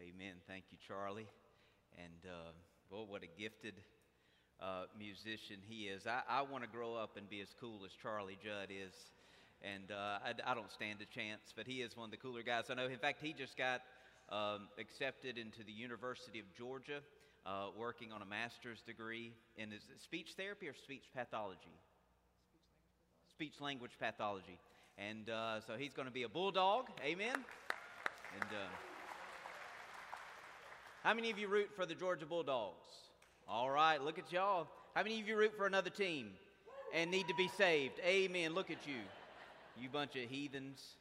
Amen. Thank you, Charlie. And boy, what a gifted musician he is. I want to grow up and be as cool as Charlie Judd is. And I don't stand a chance, but he is one of the cooler guys I know. In fact, he just got accepted into the University of Georgia, working on a master's degree in is it speech therapy or speech pathology? Speech language pathology. And so he's going to be a bulldog. Amen. And how many of you root for the Georgia Bulldogs? All right, look at y'all. How many of you root for another team and need to be saved? Amen. Look at you, you bunch of heathens.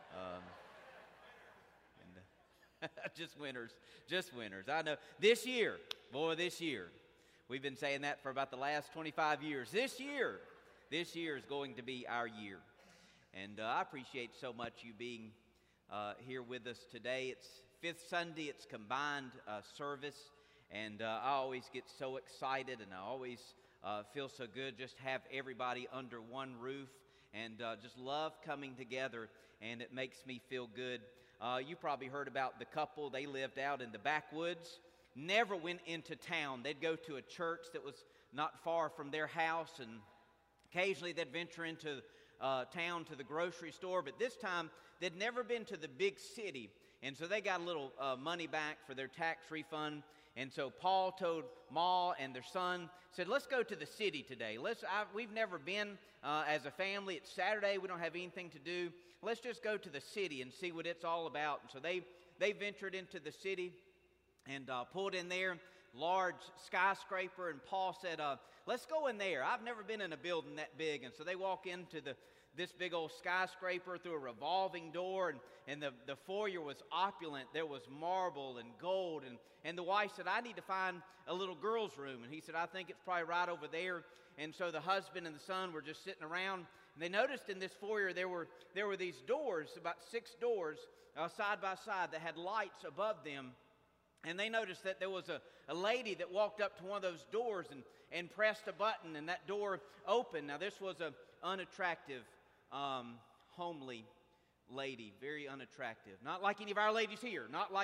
Just winners, just winners. I know. This year, we've been saying that for about the last 25 years. This year is going to be our year. And I appreciate so much you being here with us today. It's fifth Sunday, it's combined service, and I always get so excited, and I always feel so good just have everybody under one roof, and just love coming together, and it makes me feel good. You probably heard about the couple. They lived out in the backwoods, never went into town. They'd go to a church that was not far from their house, and occasionally they'd venture into town to the grocery store, but this time they'd never been to the big city. And so they got a little money back for their tax refund. And so Paul told Ma and their son, said, let's go to the city today. We've never been as a family. It's Saturday. We don't have anything to do. Let's just go to the city and see what it's all about. And so they ventured into the city and pulled in there, large skyscraper. And Paul said, let's go in there. I've never been in a building that big. And so they walk into this big old skyscraper through a revolving door, and the foyer was opulent. There was marble and gold, and the wife said, I need to find a little girl's room. And he said, I think it's probably right over there. And so the husband and the son were just sitting around, and they noticed in this foyer there were these doors, about 6 doors side by side that had lights above them. And they noticed that there was a lady that walked up to one of those doors and pressed a button, and that door opened. Now this was an unattractive homely lady, very unattractive. Not like any of our ladies here.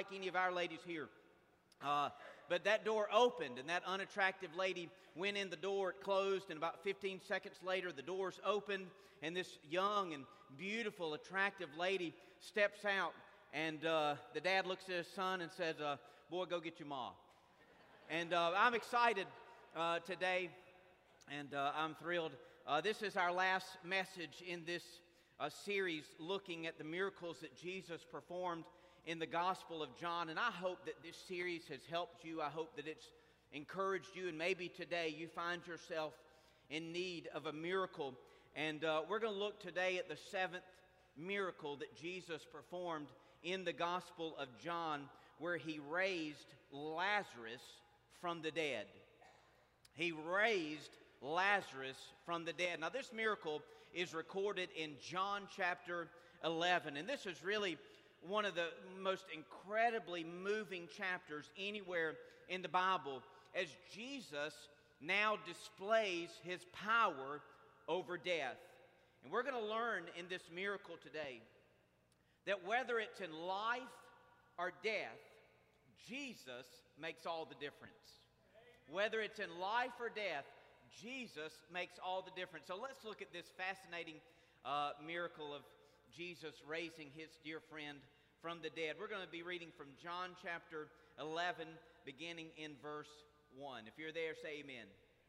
But that door opened, and that unattractive lady went in the door. It closed, and about 15 seconds later, the doors opened, and this young and beautiful, attractive lady steps out. And the dad looks at his son and says, boy, go get your ma. And I'm excited today, and I'm thrilled. This is our last message in this series looking at the miracles that Jesus performed in the Gospel of John. And I hope that this series has helped you. I hope that it's encouraged you. And maybe today you find yourself in need of a miracle. And we're going to look today at the 7th miracle that Jesus performed in the Gospel of John, where he raised Lazarus from the dead. He raised Lazarus from the dead. Now this miracle is recorded in John chapter 11, and this is really one of the most incredibly moving chapters anywhere in the Bible, as Jesus now displays his power over death. And we're going to learn in this miracle today that whether it's in life or death, Jesus makes all the difference. Whether it's in life or death, Jesus makes all the difference. So let's look at this fascinating miracle of Jesus raising his dear friend from the dead. We're going to be reading from John chapter 11, beginning in verse 1. If you're there, say amen.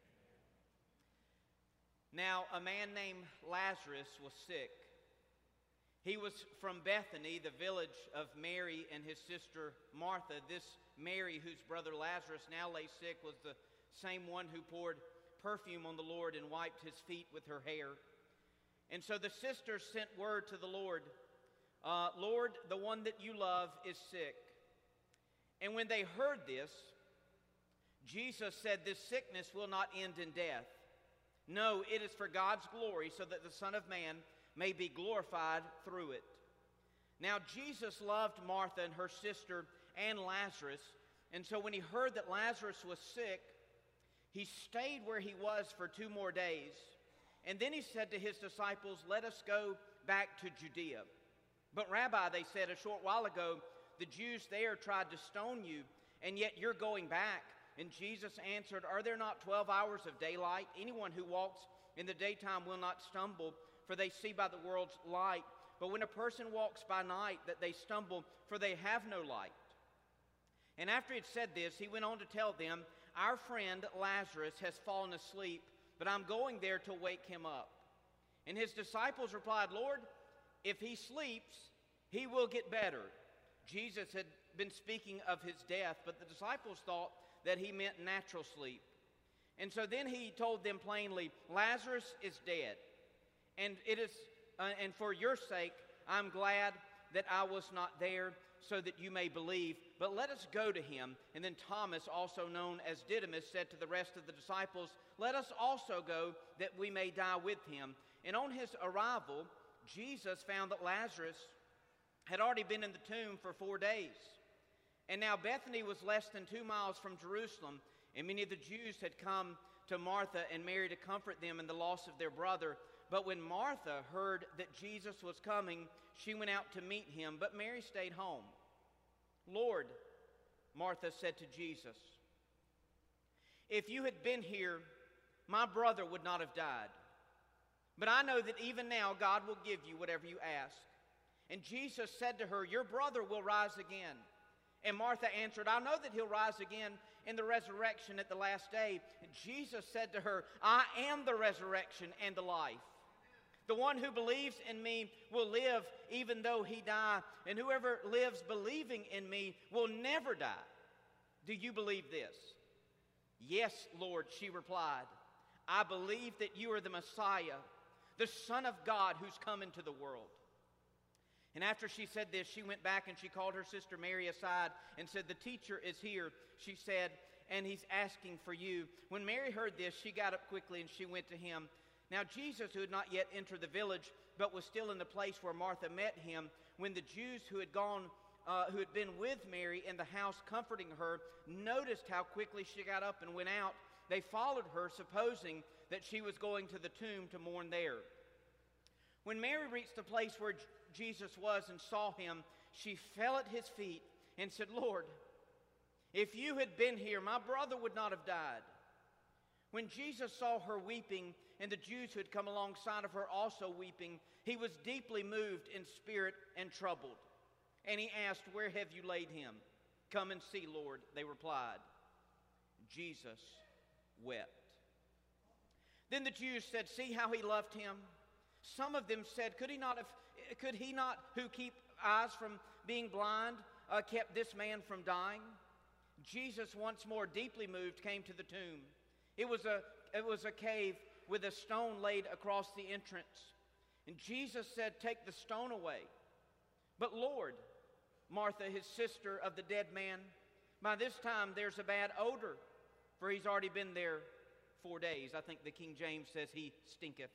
Now, a man named Lazarus was sick. He was from Bethany, the village of Mary and his sister Martha. This Mary, whose brother Lazarus now lay sick, was the same one who poured perfume on the Lord and wiped his feet with her hair. And so the sisters sent word to the Lord, Lord, the one that you love is sick. And when they heard this, Jesus said, this sickness will not end in death. No, it is for God's glory, so that the Son of Man may be glorified through it. Now Jesus loved Martha and her sister and Lazarus, and so when he heard that Lazarus was sick, he stayed where he was for 2 more days. And then he said to his disciples, let us go back to Judea. But Rabbi, they said, a short while ago, the Jews there tried to stone you, and yet you're going back." And Jesus answered, "Are there not 12 hours of daylight? Anyone who walks in the daytime will not stumble, for they see by the world's light. But when a person walks by night, that they stumble, for they have no light." And after he had said this, he went on to tell them, "Our friend Lazarus has fallen asleep, but I'm going there to wake him up." And his disciples replied, "Lord, if he sleeps, he will get better." Jesus had been speaking of his death, but the disciples thought that he meant natural sleep. And so then he told them plainly, "Lazarus is dead, and and for your sake I'm glad that I was not there, so that you may believe. But let us go to him." And then Thomas, also known as Didymus, said to the rest of the disciples, "Let us also go, that we may die with him." And on his arrival, Jesus found that Lazarus had already been in the tomb for 4 days. And now Bethany was less than 2 miles from Jerusalem, and many of the Jews had come to Martha and Mary to comfort them in the loss of their brother. But when Martha heard that Jesus was coming, she went out to meet him, but Mary stayed home. "Lord," Martha said to Jesus, "if you had been here, my brother would not have died. But I know that even now God will give you whatever you ask." And Jesus said to her, "Your brother will rise again." And Martha answered, "I know that he'll rise again in the resurrection at the last day." And Jesus said to her, "I am the resurrection and the life. The one who believes in me will live even though he die, and whoever lives believing in me will never die. Do you believe this?" "Yes, Lord," she replied. "I believe that you are the Messiah, the Son of God who's come into the world." And after she said this, she went back and she called her sister Mary aside and said, "The teacher is here," she said, "and he's asking for you." When Mary heard this, she got up quickly and she went to him. Now Jesus, who had not yet entered the village, but was still in the place where Martha met him, when the Jews who had been with Mary in the house comforting her, noticed how quickly she got up and went out, they followed her, supposing that she was going to the tomb to mourn there. When Mary reached the place where Jesus was and saw him, she fell at his feet and said, "Lord, if you had been here, my brother would not have died." When Jesus saw her weeping, and the Jews who had come alongside of her also weeping, he was deeply moved in spirit and troubled. And he asked, "Where have you laid him?" "Come and see, Lord," they replied. Jesus wept. Then the Jews said, "See how he loved him." Some of them said, Could he not, who keep eyes from being blind, kept this man from dying?" Jesus, once more deeply moved, came to the tomb. It was a cave with a stone laid across the entrance. And Jesus said, "Take the stone away." "But Lord," Martha, his sister of the dead man, "by this time there's a bad odor, for he's already been there 4 days." I think the King James says he stinketh.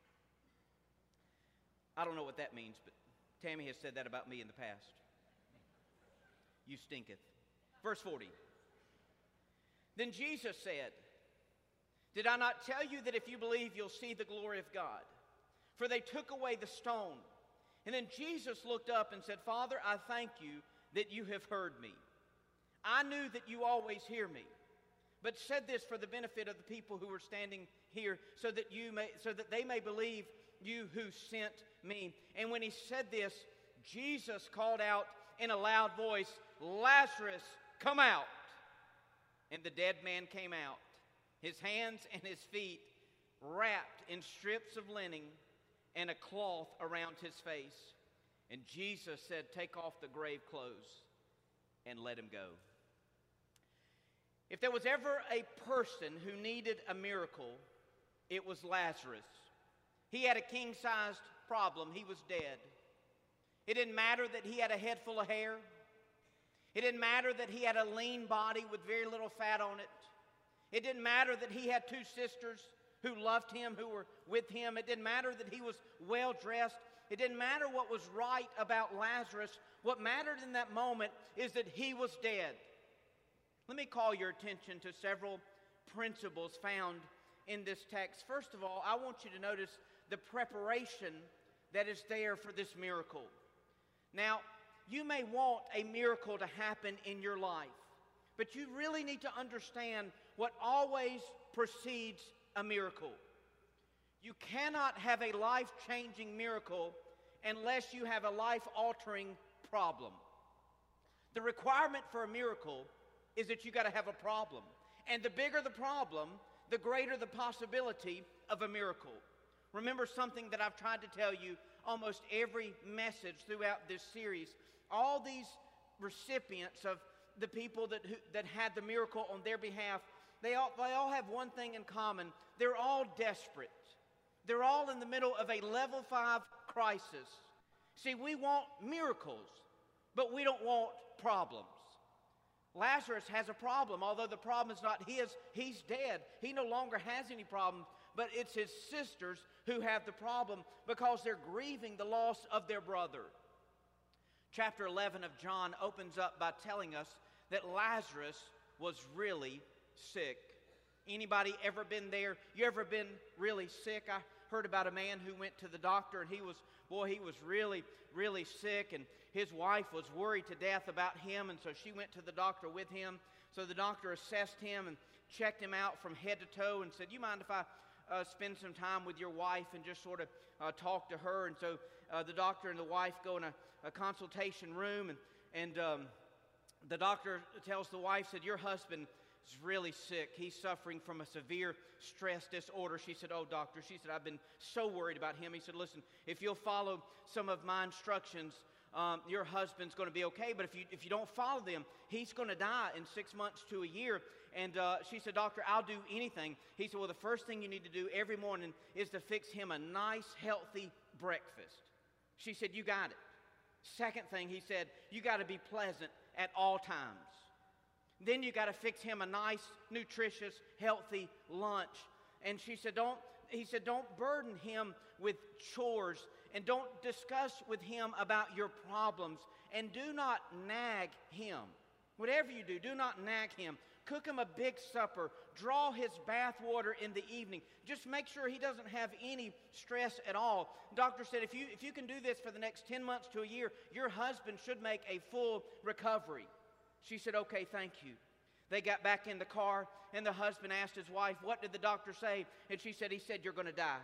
I don't know what that means, but Tammy has said that about me in the past. You stinketh. Verse 40. Then Jesus said, "Did I not tell you that if you believe, you'll see the glory of God?" For they took away the stone. And then Jesus looked up and said, "Father, I thank you that you have heard me. I knew that you always hear me, but said this for the benefit of the people who were standing here, so that they may believe you who sent me." And when he said this, Jesus called out in a loud voice, "Lazarus, come out!" And the dead man came out, his hands and his feet wrapped in strips of linen and a cloth around his face. And Jesus said, "Take off the grave clothes and let him go." If there was ever a person who needed a miracle, it was Lazarus. He had a king-sized problem. He was dead. It didn't matter that he had a head full of hair. It didn't matter that he had a lean body with very little fat on it. It didn't matter that he had 2 sisters who loved him, who were with him. It didn't matter that he was well-dressed. It didn't matter what was right about Lazarus. What mattered in that moment is that he was dead. Let me call your attention to several principles found in this text. First of all, I want you to notice the preparation that is there for this miracle. Now, you may want a miracle to happen in your life, but you really need to understand what always precedes a miracle. You cannot have a life-changing miracle unless you have a life-altering problem. The requirement for a miracle is that you got to have a problem. And the bigger the problem, the greater the possibility of a miracle. Remember something that I've tried to tell you almost every message throughout this series. All these recipients of the people that had the miracle on their behalf, they all have one thing in common. They're all desperate. They're all in the middle of a level 5 crisis. See, we want miracles, but we don't want problems. Lazarus has a problem, although the problem is not his. He's dead. He no longer has any problems, but it's his sisters who have the problem because they're grieving the loss of their brother. Chapter 11 of John opens up by telling us that Lazarus was really sick. Anybody ever been there? You ever been really sick? I heard about a man who went to the doctor, and he was really, really sick, and his wife was worried to death about him, and so she went to the doctor with him. So the doctor assessed him and checked him out from head to toe and said, "You mind if I spend some time with your wife and just sort of talk to her?" And so the doctor and the wife go in a consultation room, and the doctor tells the wife, said, "Your husband is really sick. He's suffering from a severe stress disorder." She said, "Oh, doctor," she said, "I've been so worried about him." He said, "Listen, if you'll follow some of my instructions, your husband's going to be okay, but if you don't follow them, he's going to die in 6 months to a year." And she said, "Doctor, I'll do anything." He said, "Well, the first thing you need to do every morning is to fix him a nice, healthy breakfast." She said, "You got it." Second thing, he said, "You got to be pleasant at all times. Then you got to fix him a nice, nutritious, healthy lunch." And she said, don't burden him with chores, and don't discuss with him about your problems, and do not nag him. Whatever you do, do not nag him. Cook him a big supper. Draw his bath water in the evening. Just make sure he doesn't have any stress at all. The doctor said, if you can do this for the next 10 months to a year, your husband should make a full recovery." She said, "Okay, thank you." They got back in the car, and the husband asked his wife, "What did the doctor say?" And she said, "He said you're going to die."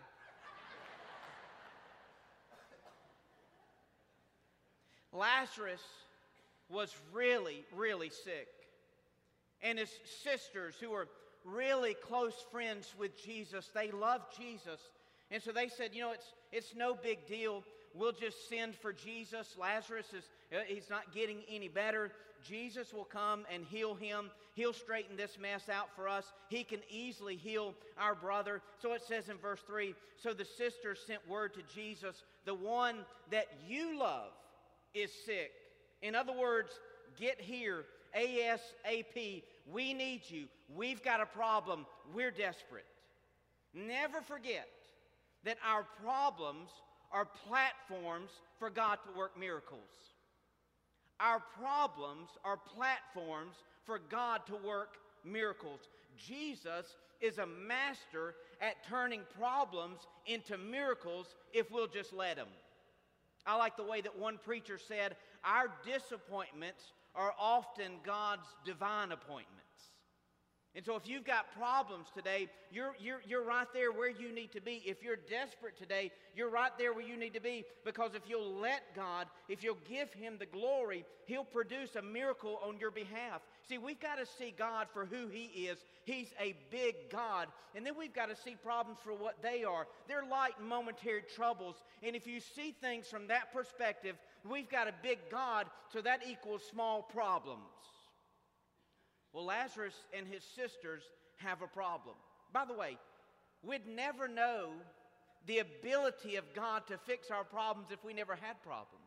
Lazarus was really, really sick. And his sisters, who were really close friends with Jesus, they loved Jesus. And so they said, it's no big deal. We'll just send for Jesus. Lazarus he's not getting any better. Jesus will come and heal him. He'll straighten this mess out for us. He can easily heal our brother. So it says in verse 3, so the sisters sent word to Jesus, "The one that you love is sick." In other words, get here ASAP. We need you. We've got a problem. We're desperate. Never forget that our problems are platforms for God to work miracles. Our problems are platforms for God to work miracles. Jesus is a master at turning problems into miracles if we'll just let him. I like the way that one preacher said, our disappointments are often God's divine appointments. And so if you've got problems today, you're right there where you need to be. If you're desperate today, you're right there where you need to be, because if you'll let God, if you'll give him the glory, he'll produce a miracle on your behalf. See, we've got to see God for who he is. He's a big God. And then we've got to see problems for what they are. They're light and momentary troubles. And if you see things from that perspective, we've got a big God, so that equals small problems. Well, Lazarus and his sisters have a problem. By the way, we'd never know the ability of God to fix our problems if we never had problems.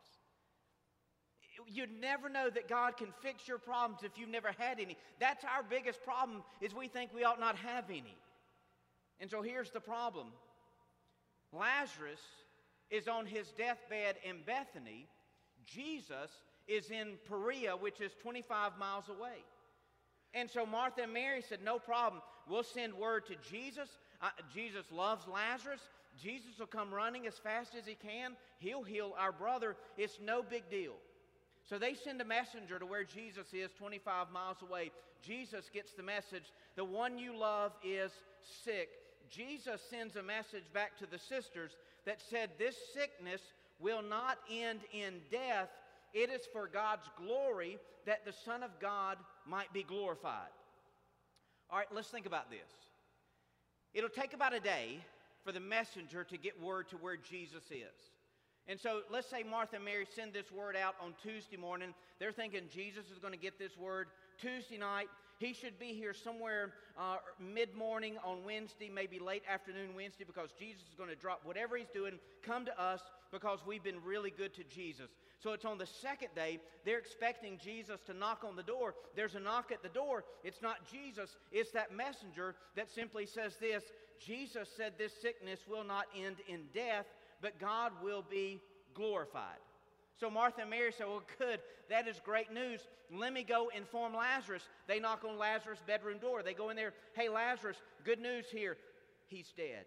You'd never know that God can fix your problems if you've never had any. That's our biggest problem, is we think we ought not have any. And so here's the problem. Lazarus is on his deathbed in Bethany. Jesus is in Perea, which is 25 miles away. And so Martha and Mary said, no problem. We'll send word to Jesus. Jesus loves Lazarus. Jesus will come running as fast as he can. He'll heal our brother. It's no big deal. So they send a messenger to where Jesus is, 25 miles away. Jesus gets the message, the one you love is sick. Jesus sends a message back to the sisters that said, this sickness will not end in death. It is for God's glory, that the Son of God might be glorified. All right, let's think about this. It'll take about a day for the messenger to get word to where Jesus is. And so let's say Martha and Mary send this word out on Tuesday morning. They're thinking Jesus is going to get this word Tuesday night. He should be here somewhere mid-morning on Wednesday, maybe late afternoon Wednesday, because Jesus is going to drop whatever he's doing, come to us, because we've been really good to Jesus. So it's on the second day. They're expecting Jesus to knock on the door. There's a knock at the door. It's not Jesus. It's that messenger that simply says this, Jesus said this sickness will not end in death, but God will be glorified. So Martha and Mary say, well, good, that is great news. Let me go inform Lazarus. They knock on Lazarus' bedroom door. They go in there, hey, Lazarus, good news here. He's dead.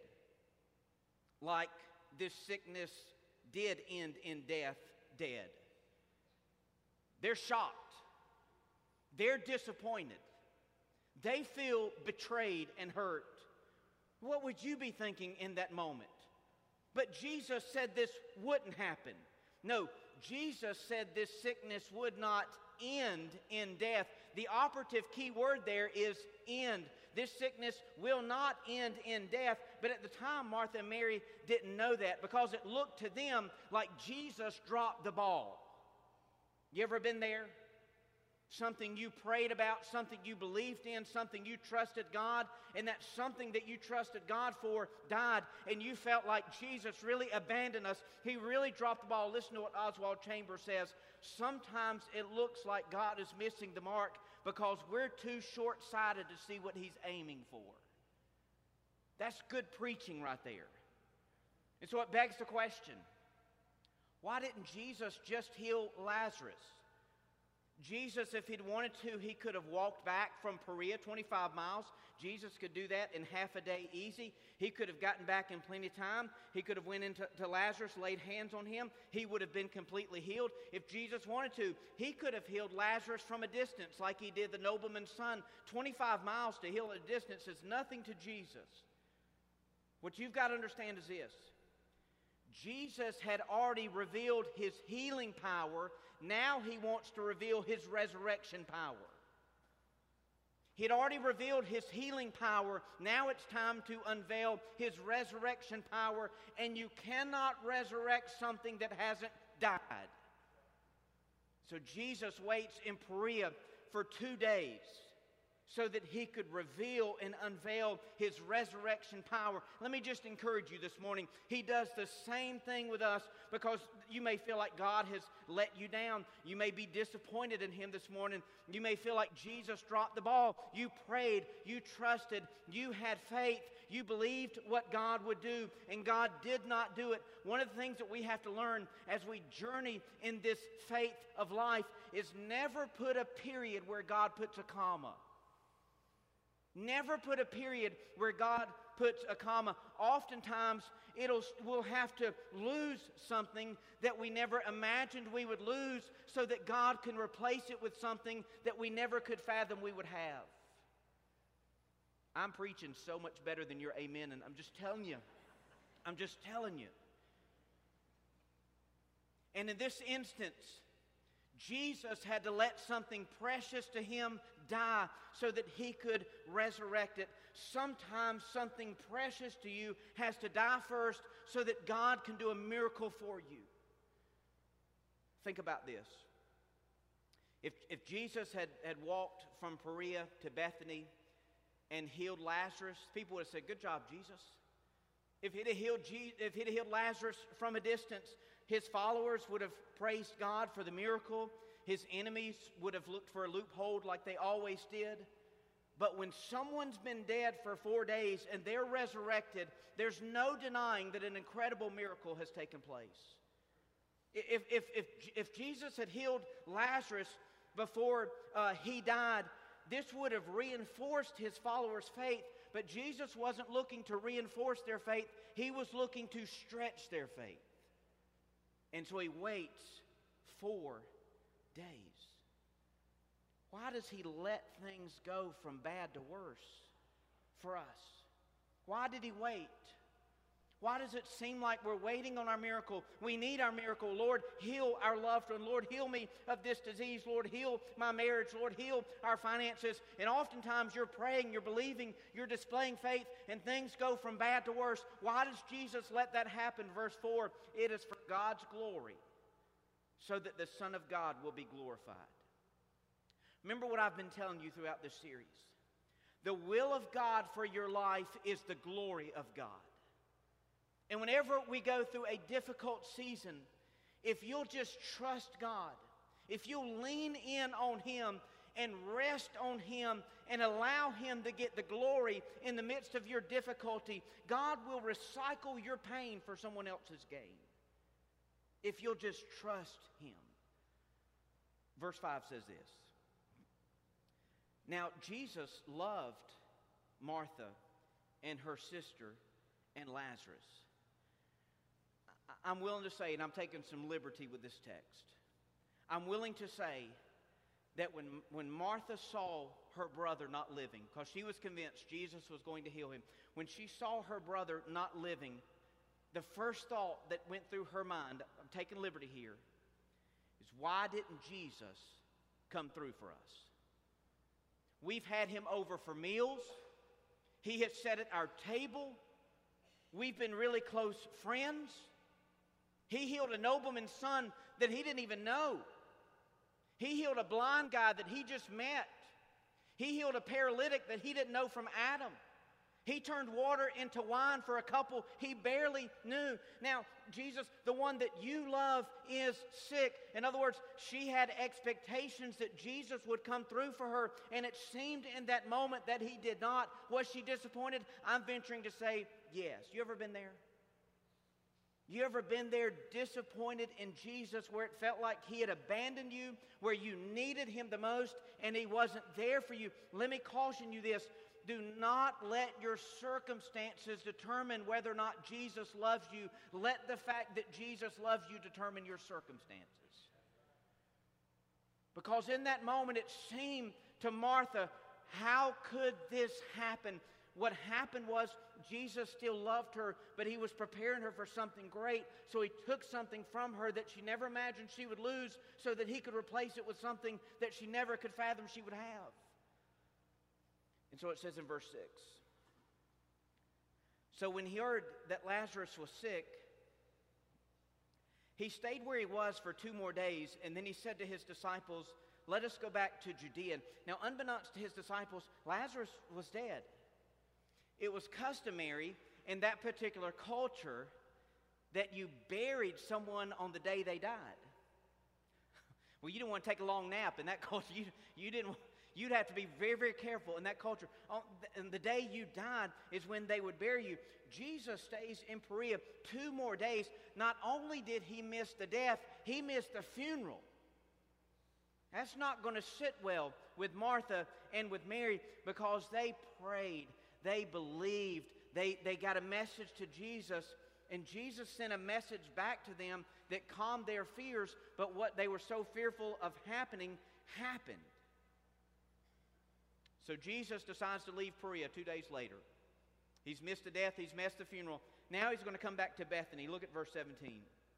Like this sickness did end in death, dead. They're shocked. They're disappointed. They feel betrayed and hurt. What would you be thinking in that moment? But Jesus said this wouldn't happen. No, Jesus said this sickness would not end in death. The operative key word there is end. This sickness will not end in death. But at the time, Martha and Mary didn't know that, because it looked to them like Jesus dropped the ball. You ever been there? Something you prayed about, something you believed in, something you trusted God, and that something that you trusted God for died, and you felt like Jesus really abandoned us. He really dropped the ball. Listen to what Oswald Chambers says. Sometimes it looks like God is missing the mark because we're too short-sighted to see what he's aiming for. That's good preaching right there. And so it begs the question, why didn't Jesus just heal Lazarus? Jesus, if he'd wanted to, he could have walked back from Perea 25 miles. Jesus could do that in half a day easy. He could have gotten back in plenty of time. He could have went into Lazarus, laid hands on him. He would have been completely healed. If Jesus wanted to, he could have healed Lazarus from a distance like he did the nobleman's son. 25 miles to heal at a distance is nothing to Jesus. What you've got to understand is this. Jesus had already revealed his healing power. Now he wants to reveal his resurrection power. He had already revealed his healing power. Now it's time to unveil his resurrection power. And you cannot resurrect something that hasn't died. So Jesus waits in Perea for 2 days so that he could reveal and unveil his resurrection power. Let me just encourage you this morning. He does the same thing with us, because you may feel like God has let you down. You may be disappointed in him this morning. You may feel like Jesus dropped the ball. You prayed, you trusted, you had faith, you believed what God would do, and God did not do it. One of the things that we have to learn as we journey in this faith of life is never put a period where God puts a comma. Never put a period where God puts a comma. Oftentimes, we'll have to lose something that we never imagined we would lose so that God can replace it with something that we never could fathom we would have. I'm preaching so much better than your amen, and I'm just telling you. I'm just telling you. And in this instance, Jesus had to let something precious to him die so that he could resurrect it. Sometimes something precious to you has to die first so that God can do a miracle for you. Think about this. If Jesus had walked from Perea to Bethany and healed Lazarus, people would have said, good job, Jesus. If he'd have healed Lazarus from a distance, his followers would have praised God for the miracle. His enemies would have looked for a loophole like they always did. But when someone's been dead for 4 days and they're resurrected, there's no denying that an incredible miracle has taken place. If Jesus had healed Lazarus before he died, this would have reinforced his followers' faith. But Jesus wasn't looking to reinforce their faith. He was looking to stretch their faith. And so he waits for days. Why does He let things go from bad to worse for us? Why did He wait? Why does it seem like we're waiting on our miracle? We need our miracle. Lord, heal our loved one. Lord, heal me of this disease. Lord, heal my marriage. Lord, heal our finances. And oftentimes you're praying, you're believing, you're displaying faith, and things go from bad to worse. Why does Jesus let that happen? Verse 4, it is for God's glory, so that the Son of God will be glorified. Remember what I've been telling you throughout this series. The will of God for your life is the glory of God. And whenever we go through a difficult season, if you'll just trust God, if you'll lean in on Him and rest on Him and allow Him to get the glory in the midst of your difficulty, God will recycle your pain for someone else's gain. If you'll just trust Him. Verse 5 says this. Now, Jesus loved Martha and her sister and Lazarus. I'm willing to say, and I'm taking some liberty with this text, I'm willing to say that when Martha saw her brother not living, because she was convinced Jesus was going to heal him, when she saw her brother not living, the first thought that went through her mind, I'm taking liberty here, is why didn't Jesus come through for us? We've had Him over for meals. He has sat at our table. We've been really close friends. He healed a nobleman's son that he didn't even know. He healed a blind guy that he just met. He healed a paralytic that he didn't know from Adam. He turned water into wine for a couple he barely knew. Now, Jesus, the one that you love, is sick. In other words, she had expectations that Jesus would come through for her, and it seemed in that moment that He did not. Was she disappointed? I'm venturing to say yes. You ever been there? You ever been there disappointed in Jesus, where it felt like He had abandoned you, where you needed Him the most and He wasn't there for you? Let me caution you this. Do not let your circumstances determine whether or not Jesus loves you. Let the fact that Jesus loves you determine your circumstances. Because in that moment it seemed to Martha, how could this happen? What happened was Jesus still loved her, but He was preparing her for something great. So He took something from her that she never imagined she would lose, so that He could replace it with something that she never could fathom she would have. And so it says in verse 6. So when He heard that Lazarus was sick, He stayed where He was for 2 more days, and then He said to His disciples, let us go back to Judea. Now, unbeknownst to His disciples, Lazarus was dead. It was customary in that particular culture that you buried someone on the day they died. Well, you didn't want to take a long nap in that culture. You'd have to be very, very careful in that culture. And the day you died is when they would bury you. Jesus stays in Perea 2 more days. Not only did He miss the death, He missed the funeral. That's not going to sit well with Martha and with Mary, because they prayed, they believed, they got a message to Jesus, and Jesus sent a message back to them that calmed their fears, but what they were so fearful of happening happened. So Jesus decides to leave Perea 2 days later. He's missed the death, He's missed the funeral. Now He's going to come back to Bethany. Look at verse 17.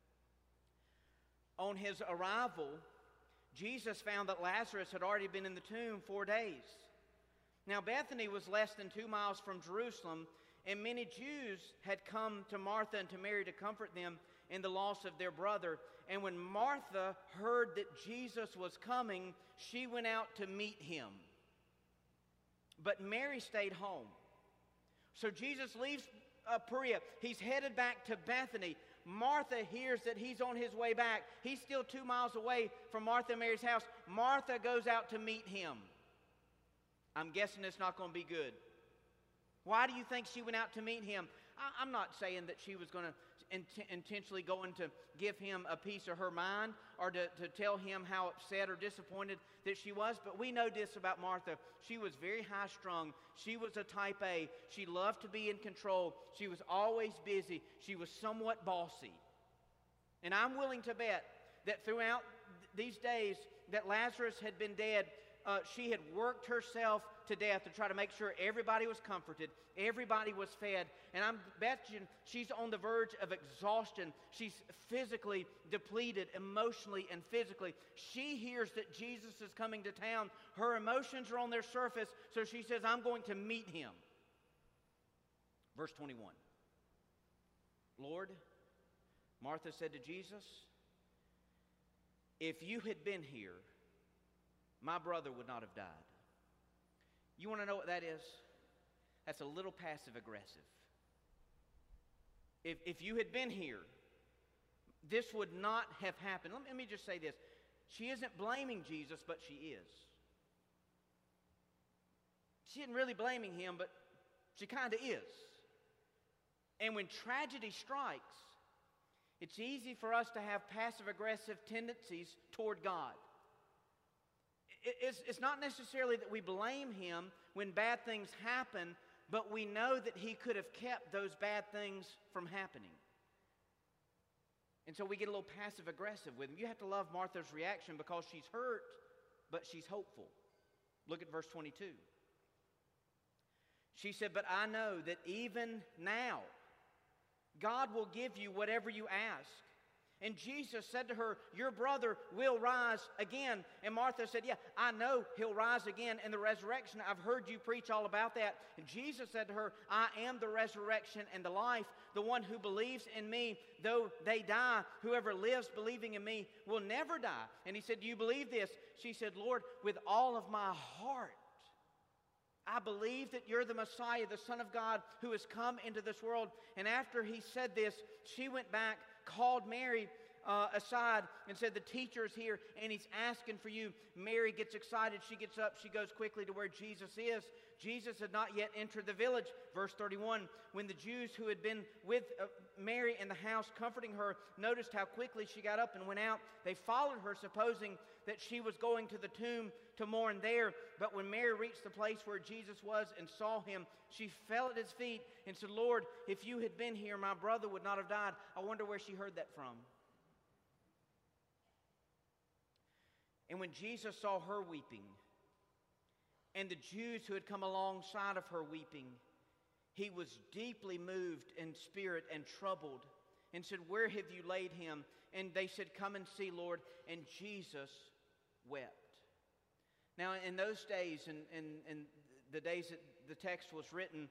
On His arrival, Jesus found that Lazarus had already been in the tomb 4 days. Now Bethany was less than 2 miles from Jerusalem, and many Jews had come to Martha and to Mary to comfort them in the loss of their brother. And when Martha heard that Jesus was coming, she went out to meet Him. But Mary stayed home. So Jesus leaves Perea. He's headed back to Bethany. Martha hears that He's on His way back. He's still 2 miles away from Martha and Mary's house. Martha goes out to meet Him. I'm guessing it's not going to be good. Why do you think she went out to meet Him? I'm not saying that she was going to intentionally going to give Him a piece of her mind or to tell Him how upset or disappointed that she was, but we know this about Martha. She was very high-strung. She was a type A. She loved to be in control. She was always busy. She was somewhat bossy. And I'm willing to bet that throughout these days that Lazarus had been dead, she had worked herself to death to try to make sure everybody was comforted, everybody was fed. And I'm betting she's on the verge of exhaustion. She's physically depleted, emotionally and physically. She hears that Jesus is coming to town. Her emotions are on their surface, so she says, I'm going to meet him. Verse 21. Lord, Martha said to Jesus, if you had been here, my brother would not have died. You want to know what that is? That's a little passive aggressive. If you had been here, this would not have happened. Let me just say this. She isn't blaming Jesus, but she is. She isn't really blaming him, but she kind of is. And when tragedy strikes, it's easy for us to have passive-aggressive tendencies toward God. It's not necessarily that we blame him when bad things happen, but we know that he could have kept those bad things from happening. And so we get a little passive-aggressive with him. You have to love Martha's reaction because she's hurt, but she's hopeful. Look at verse 22. She said, but I know that even now, God will give you whatever you ask. And Jesus said to her, your brother will rise again. And Martha said, yeah, I know he'll rise again in the resurrection. I've heard you preach all about that. And Jesus said to her, I am the resurrection and the life. The one who believes in me, though they die, whoever lives believing in me will never die. And he said, do you believe this? She said, Lord, with all of my heart, I believe that you're the Messiah, the Son of God, who has come into this world. And after he said this, she went back, called Mary aside and said, the teacher is here and he's asking for you. Mary gets excited. She gets up. She goes quickly to where Jesus is. Jesus had not yet entered the village. Verse 31, when the Jews who had been with Mary in the house comforting her noticed how quickly she got up and went out, they followed her, supposing that she was going to the tomb to mourn there. But when Mary reached the place where Jesus was and saw him, she fell at his feet and said, Lord, if you had been here, my brother would not have died. I wonder where she heard that from. And when Jesus saw her weeping, and the Jews who had come alongside of her weeping, he was deeply moved in spirit and troubled, and said, where have you laid him? And they said, come and see, Lord. And Jesus wept. Now, in those days, and the days that the text was written,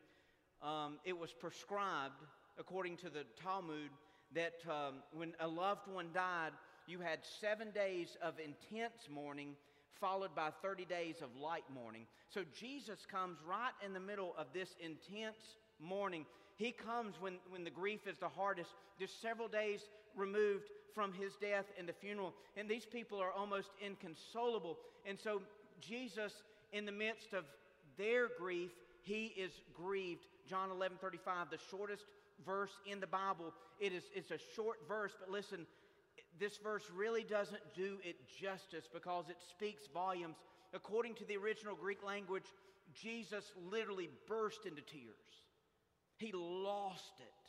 it was prescribed, according to the Talmud, that when a loved one died, you had 7 days of intense mourning, followed by 30 days of light mourning. So Jesus comes right in the middle of this intense mourning. He comes when the grief is the hardest, just several days removed from his death and the funeral. And these people are almost inconsolable. And so Jesus, in the midst of their grief, he is grieved. John 11:35, the shortest verse in the Bible. It's a short verse, but listen, this verse really doesn't do it justice because it speaks volumes. According to the original Greek language, Jesus literally burst into tears. He lost it.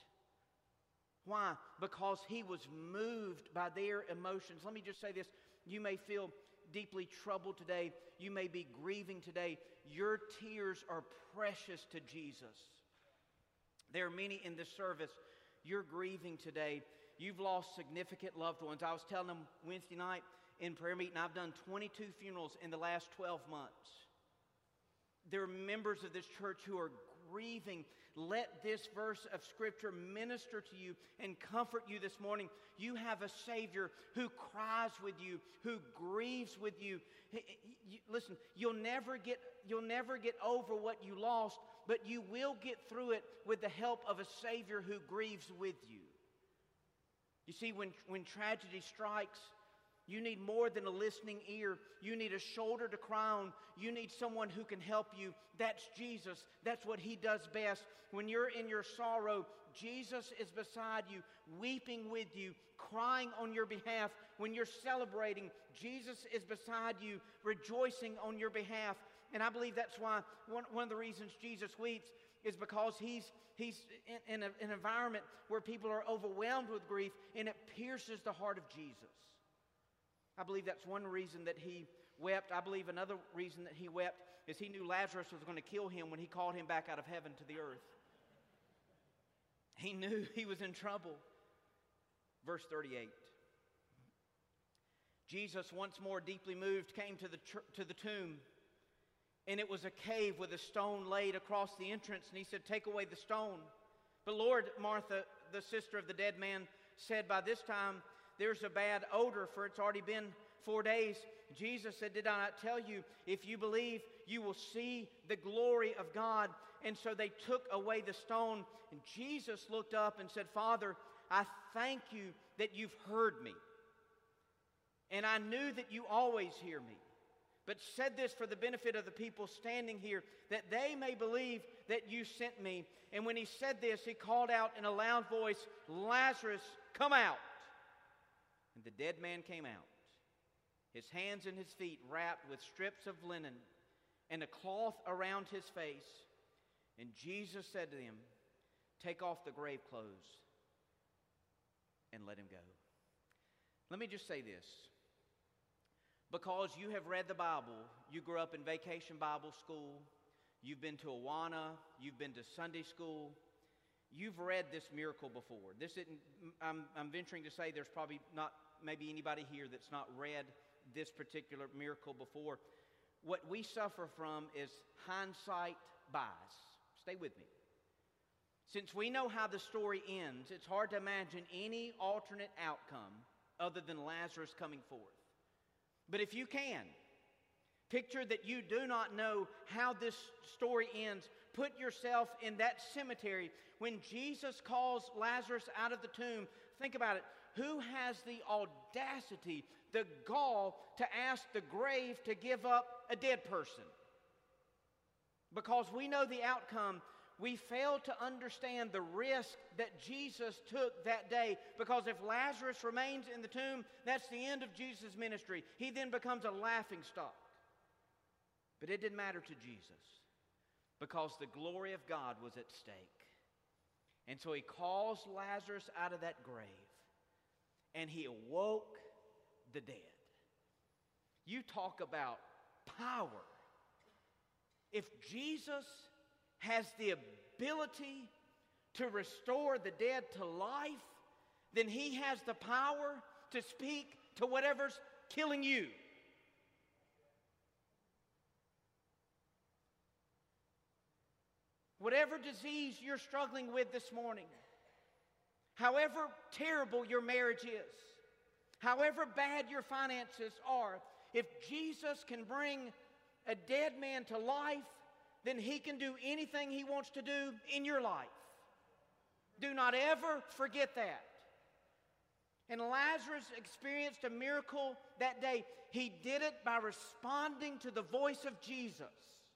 Why? Because he was moved by their emotions. Let me just say this. You may feel deeply troubled today. You may be grieving today. Your tears are precious to Jesus. There are many in this service. You're grieving today. You've lost significant loved ones. I was telling them Wednesday night in prayer meeting, I've done 22 funerals in the last 12 months. There are members of this church who are grieving. Let this verse of Scripture minister to you and comfort you this morning. You have a Savior who cries with you, who grieves with you. Listen, you'll never get over what you lost, but you will get through it with the help of a Savior who grieves with you. You see, when tragedy strikes, you need more than a listening ear. You need a shoulder to cry on. You need someone who can help you. That's Jesus. That's what he does best. When you're in your sorrow, Jesus is beside you, weeping with you, crying on your behalf. When you're celebrating, Jesus is beside you, rejoicing on your behalf. And I believe that's why one of the reasons Jesus weeps is because he's in an environment where people are overwhelmed with grief, and it pierces the heart of Jesus. I believe that's one reason that he wept. I believe another reason that he wept is he knew Lazarus was going to kill him when he called him back out of heaven to the earth. He knew he was in trouble. Verse 38. Jesus, once more deeply moved, came to the tomb. And it was a cave with a stone laid across the entrance. And he said, "Take away the stone." But Lord, Martha, the sister of the dead man, said, "By this time there's a bad odor, for it's already been 4 days." Jesus said, "Did I not tell you, if you believe, you will see the glory of God?" And so they took away the stone. And Jesus looked up and said, "Father, I thank you that you've heard me. And I knew that you always hear me. But said this for the benefit of the people standing here, that they may believe that you sent me." And when he said this, he called out in a loud voice, "Lazarus, come out." And the dead man came out, his hands and his feet wrapped with strips of linen and a cloth around his face. And Jesus said to them, "Take off the grave clothes and let him go." Let me just say this. Because you have read the Bible, you grew up in Vacation Bible School, you've been to Awana, you've been to Sunday school, you've read this miracle before. This isn't, I'm venturing to say there's probably not maybe anybody here that's not read this particular miracle before. What we suffer from is hindsight bias. Stay with me. Since we know how the story ends, it's hard to imagine any alternate outcome other than Lazarus coming forth. But if you can, picture that you do not know how this story ends. Put yourself in that cemetery when Jesus calls Lazarus out of the tomb. Think about it. Who has the audacity, the gall to ask the grave to give up a dead person? Because we know the outcome, we fail to understand the risk that Jesus took that day. Because if Lazarus remains in the tomb, that's the end of Jesus' ministry. He then becomes a laughingstock. But it didn't matter to Jesus, because the glory of God was at stake. And so he calls Lazarus out of that grave, and he awoke the dead. You talk about power. If Jesus has the ability to restore the dead to life, then he has the power to speak to whatever's killing you. Whatever disease you're struggling with this morning, however terrible your marriage is, however bad your finances are, if Jesus can bring a dead man to life, then he can do anything he wants to do in your life. Do not ever forget that. And Lazarus experienced a miracle that day. He did it by responding to the voice of Jesus.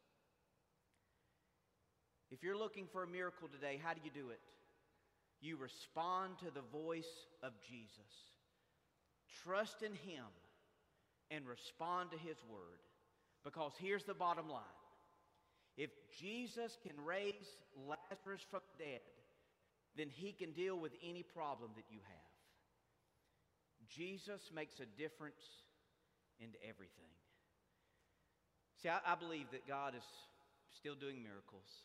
If you're looking for a miracle today, how do you do it? You respond to the voice of Jesus. Trust in him and respond to his word. Because here's the bottom line. If Jesus can raise Lazarus from the dead, then he can deal with any problem that you have. Jesus makes a difference in everything. See, I believe that God is still doing miracles.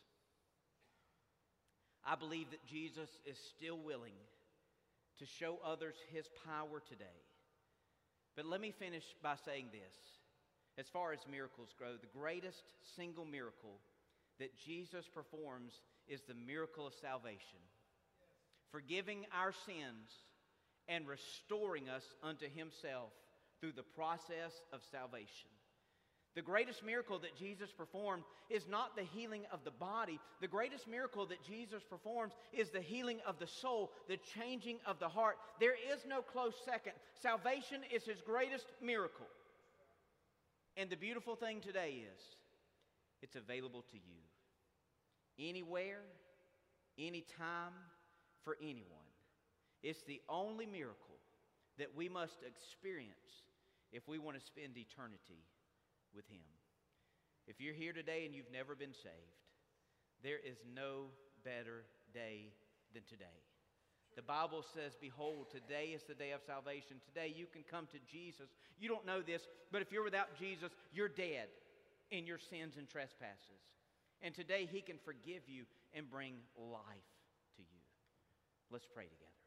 I believe that Jesus is still willing to show others his power today. But let me finish by saying this. As far as miracles go, the greatest single miracle that Jesus performs is the miracle of salvation. Forgiving our sins and restoring us unto himself through the process of salvation. The greatest miracle that Jesus performed is not the healing of the body. The greatest miracle that Jesus performs is the healing of the soul, the changing of the heart. There is no close second. Salvation is his greatest miracle. And the beautiful thing today is, it's available to you. Anywhere, anytime, for anyone. It's the only miracle that we must experience if we want to spend eternity with him. If you're here today and you've never been saved, there is no better day than today. The Bible says, behold, today is the day of salvation. Today you can come to Jesus. You don't know this, but if you're without Jesus, you're dead in your sins and trespasses. And today He can forgive you and bring life to you. Let's pray together.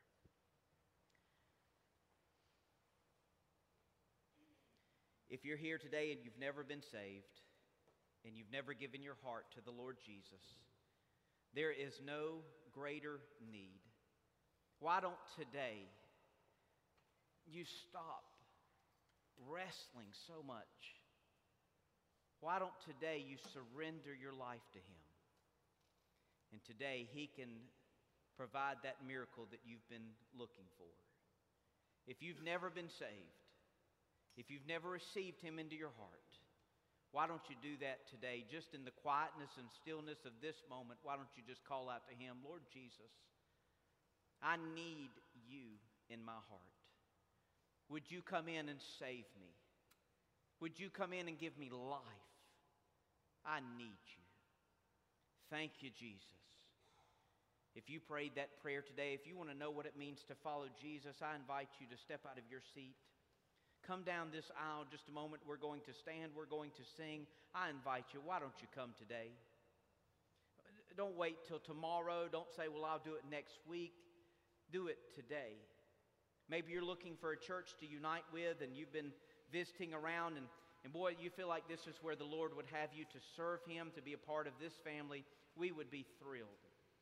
If you're here today and you've never been saved, and you've never given your heart to the Lord Jesus, there is no greater need. Why don't today you stop wrestling so much? Why don't today you surrender your life to Him? And today He can provide that miracle that you've been looking for. If you've never been saved, if you've never received Him into your heart, why don't you do that today? Just in the quietness and stillness of this moment, why don't you just call out to Him, Lord Jesus, I need you in my heart. Would you come in and save me? Would you come in and give me life? I need you. Thank you, Jesus. If you prayed that prayer today, if you want to know what it means to follow Jesus, I invite you to step out of your seat. Come down this aisle just a moment. We're going to stand. We're going to sing. I invite you. Why don't you come today? Don't wait till tomorrow. Don't say, well, I'll do it next week. Do it today. Maybe you're looking for a church to unite with and you've been visiting around and boy, you feel like this is where the Lord would have you to serve Him, to be a part of this family. We would be thrilled.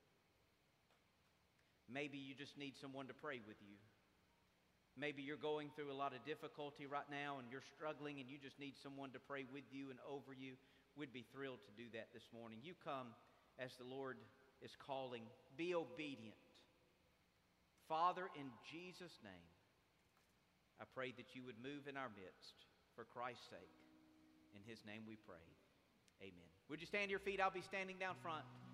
Maybe you just need someone to pray with you. Maybe you're going through a lot of difficulty right now and you're struggling and you just need someone to pray with you and over you. We'd be thrilled to do that this morning. You come as the Lord is calling. Be obedient. Father, in Jesus' name, I pray that you would move in our midst for Christ's sake. In His name we pray. Amen. Would you stand to your feet? I'll be standing down front.